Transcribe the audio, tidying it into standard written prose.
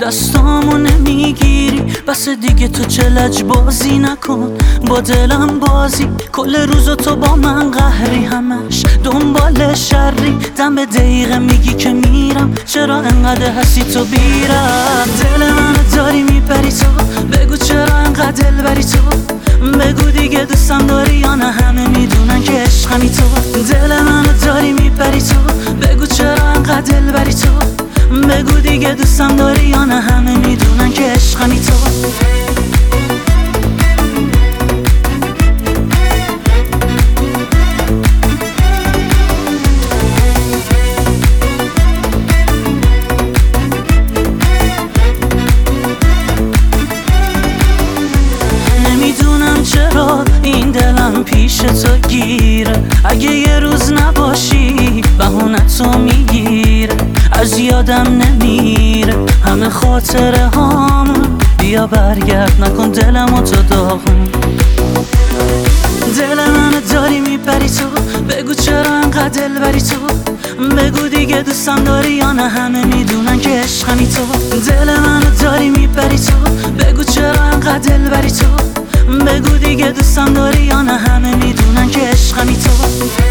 دستامو نمیگیری، بس دیگه تو چلج بازی نکن با دلم بازی. کل روزو تو با من قهری، همش دنبال شری. دم دقیقه میگی که میرم، چرا انقدر هستی تو بیرم؟ دل منو داری میبری تو، بگو چرا انقدر دل بری تو. بگو دیگه دوستم داری یا نه، همه میدونن که عشقمی تو. دل منو داری میبری تو، بگو چرا انقدر دل بری تو. بگو دیگه دوستم داری یا نه، همه میدونن که عشقمی تو. نمیدونم چرا این دلم پیش تو گیره، اگه یه روز نباشی بهونتو میگیره. از یادم نمیره همه خاطره هامون، بیا برگرد نکن دلمو تو داغون. دل منو داری میبری تو، بگو چرا انقدر دل بری تو. بگو دیگه دوستم داری یا نه، همه میدونن که عشقمی تو. دل منو داری میبری تو، بگو چرا انقدر دل بری تو. بگو دیگه دوستم داری یا نه، همه میدونن که عشقمی تو.